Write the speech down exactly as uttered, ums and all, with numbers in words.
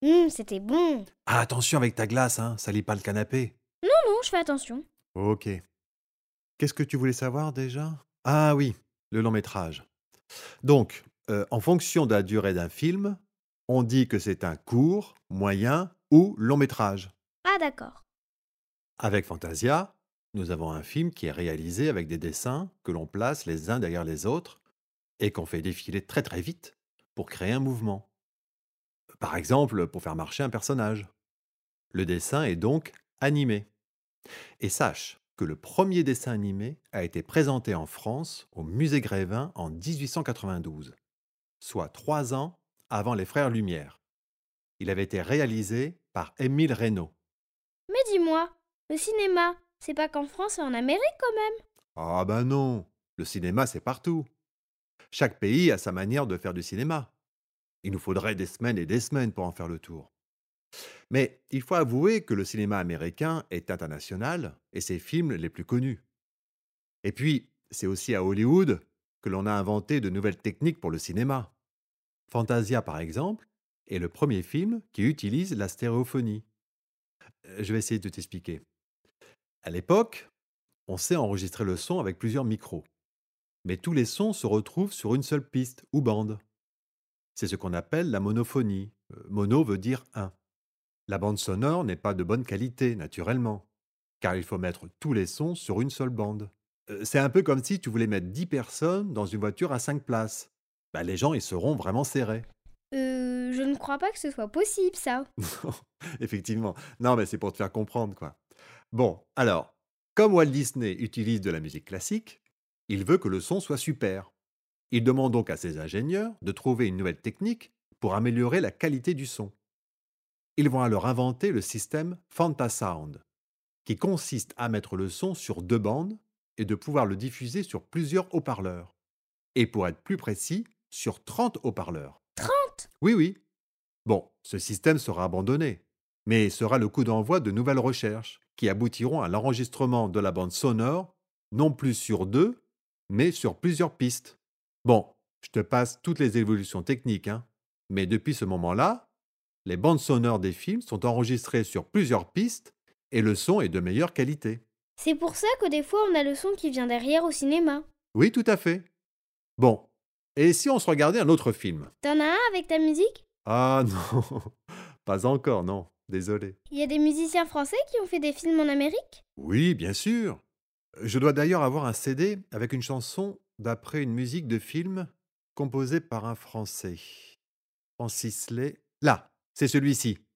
Hum, c'était bon. Ah, attention avec ta glace, hein, salis pas le canapé. Non, non, je fais attention. Ok. Qu'est-ce que tu voulais savoir déjà? Ah oui, le long métrage. Donc, euh, en fonction de la durée d'un film, on dit que c'est un court, moyen ou long métrage. Ah, d'accord. Avec Fantasia, nous avons un film qui est réalisé avec des dessins que l'on place les uns derrière les autres et qu'on fait défiler très très vite pour créer un mouvement. Par exemple, pour faire marcher un personnage. Le dessin est donc animé. Et sache que le premier dessin animé a été présenté en France au Musée Grévin en dix-huit cent quatre-vingt-douze, soit trois ans avant les Frères Lumière. Il avait été réalisé par Émile Reynaud. Mais dis-moi, le cinéma, c'est pas qu'en France et en Amérique quand même. Ah ben non, le cinéma c'est partout. Chaque pays a sa manière de faire du cinéma. Il nous faudrait des semaines et des semaines pour en faire le tour. Mais il faut avouer que le cinéma américain est international et ses films les plus connus. Et puis, c'est aussi à Hollywood que l'on a inventé de nouvelles techniques pour le cinéma. Fantasia, par exemple, est le premier film qui utilise la stéréophonie. Euh, Je vais essayer de t'expliquer. À l'époque, on sait enregistrer le son avec plusieurs micros, mais tous les sons se retrouvent sur une seule piste ou bande. C'est ce qu'on appelle la monophonie. Euh, Mono veut dire un. La bande sonore n'est pas de bonne qualité, naturellement, car il faut mettre tous les sons sur une seule bande. Euh, C'est un peu comme si tu voulais mettre dix personnes dans une voiture à cinq places. Bah, les gens, ils seront vraiment serrés. Euh, je ne crois pas que ce soit possible ça. Effectivement. Non, mais c'est pour te faire comprendre, quoi. Bon, alors, comme Walt Disney utilise de la musique classique, il veut que le son soit super. Il demande donc à ses ingénieurs de trouver une nouvelle technique pour améliorer la qualité du son. Ils vont alors inventer le système Fantasound, qui consiste à mettre le son sur deux bandes et de pouvoir le diffuser sur plusieurs haut-parleurs. Et pour être plus précis, sur trente haut-parleurs. Trente. Oui, oui. Bon, ce système sera abandonné, mais sera le coup d'envoi de nouvelles recherches qui aboutiront à l'enregistrement de la bande sonore, non plus sur deux, mais sur plusieurs pistes. Bon, je te passe toutes les évolutions techniques, hein, mais depuis ce moment-là, les bandes sonores des films sont enregistrées sur plusieurs pistes et le son est de meilleure qualité. C'est pour ça que des fois on a le son qui vient derrière au cinéma. Oui, tout à fait. Bon, et si on se regardait un autre film? T'en as un avec ta musique? Ah non, pas encore, non, désolé. Il y a des musiciens français qui ont fait des films en Amérique? Oui, bien sûr. Je dois d'ailleurs avoir un C D avec une chanson d'après une musique de film composée par un Français. Francis Lay. Là, c'est celui-ci.